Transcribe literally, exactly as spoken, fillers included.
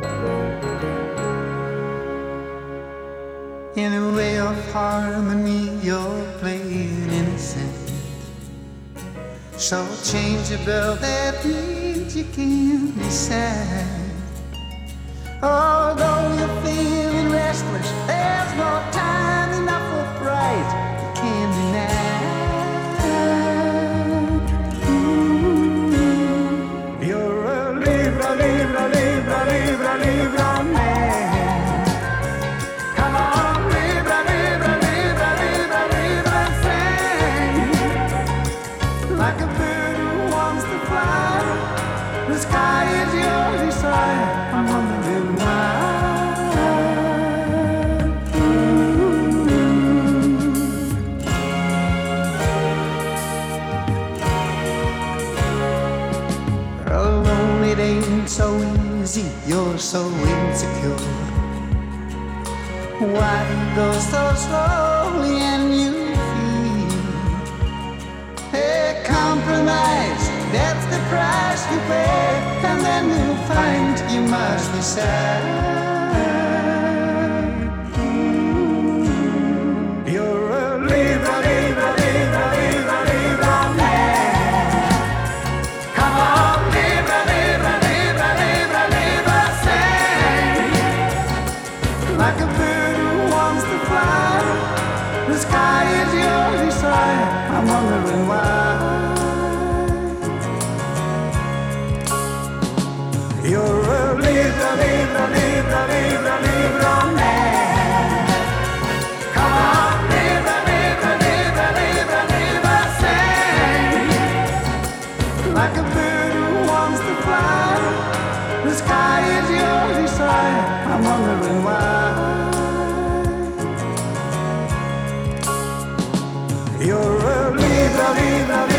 In a way of harmony, you're playing innocent. So changeable, that means you can't decide. Although you're feeling restless, there's no time enough for pride. You can't deny. Ooh, you're a Libra, Libra, Libra, Libra, Libra man. Come on, Libra, Libra, Libra, Libra, Libra, sing like a bird who wants to fly. The sky is your desire. I'm wondering why. Alone it ain't so easy. You're so insecure. Why do you go so slowly and you feel? Hey, compromise, that's the price you pay. And then you'll find you must decide. Ooh, you're a Libra, Libra, Libra, Libra, Libra man. Come on, Libra, Libra, Libra, Libra, Libra, sing like a bird who wants to fly. The sky is your desire. I'm wondering why. You're a Libra, Libra, Libra, Libra, Libra man. Come on, Libra, Libra, Libra, Libra, Libra, sing like a bird who wants to fly. The sky is your desire. I'm wondering why. You're a Libra, Libra,